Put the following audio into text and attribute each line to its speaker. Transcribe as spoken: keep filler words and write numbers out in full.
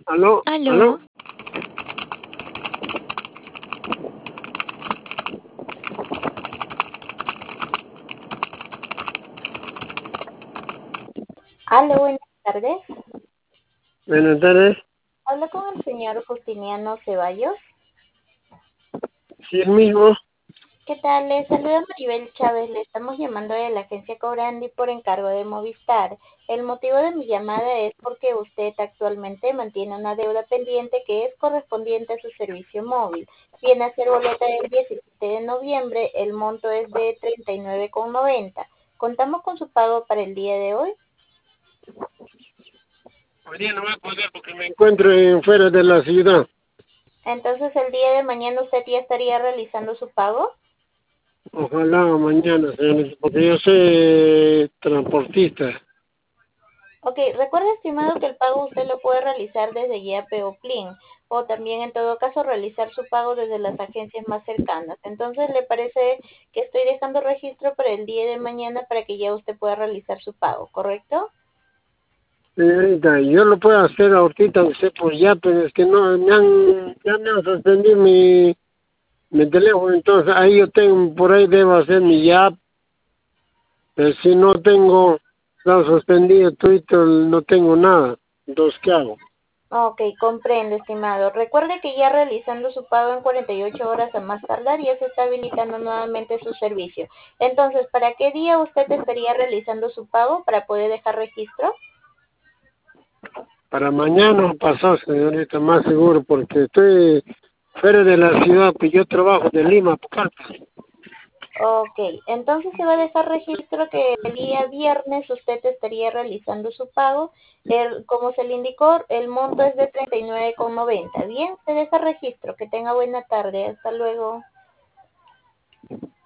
Speaker 1: Aló,
Speaker 2: Aló,
Speaker 1: aló.
Speaker 3: Aló, buenas tardes.
Speaker 1: Buenas tardes.
Speaker 3: Hablo con el señor Justiniano Ceballos.
Speaker 1: Sí, el mismo.
Speaker 3: ¿Qué tal? Le saluda Maribel Chávez. Le estamos llamando de la agencia Cobrandi por encargo de Movistar. El motivo de mi llamada es porque usted actualmente mantiene una deuda pendiente que es correspondiente a su servicio móvil. Viene a ser boleta del diecisiete de noviembre. El monto es de treinta y nueve con noventa. ¿Contamos con su pago para el día de hoy?
Speaker 1: Hoy día no voy a poder porque me encuentro en fuera de la ciudad.
Speaker 3: Entonces, el día de mañana usted ya estaría realizando su pago.
Speaker 1: Ojalá mañana, señores, porque yo soy transportista.
Speaker 3: Ok, recuerde, estimado, que el pago usted lo puede realizar desde Yape o Plin, o también, en todo caso, realizar su pago desde las agencias más cercanas. Entonces, ¿le parece que estoy dejando registro para el día de mañana para que ya usted pueda realizar su pago, correcto?
Speaker 1: Señorita, yo lo puedo hacer ahorita usted por ya, pero es que no, me han, ya me han suspendido mi, mi teléfono, entonces ahí yo tengo, por ahí debo hacer mi ya, pero si no tengo, está suspendido Twitter, no tengo nada, entonces ¿qué hago?
Speaker 3: Ok, comprendo, estimado. Recuerde que ya realizando su pago en cuarenta y ocho horas a más tardar ya se está habilitando nuevamente su servicio. Entonces, ¿para qué día usted estaría realizando su pago para poder dejar registro?
Speaker 1: Para mañana pasado, señorita, más seguro, porque estoy fuera de la ciudad, pues yo trabajo de Lima, Pucallpa.
Speaker 3: Ok, entonces se va a dejar registro que el día viernes usted estaría realizando su pago. El, como se le indicó, el monto es de treinta y nueve con noventa. Bien, se deja registro. Que tenga buena tarde. Hasta luego.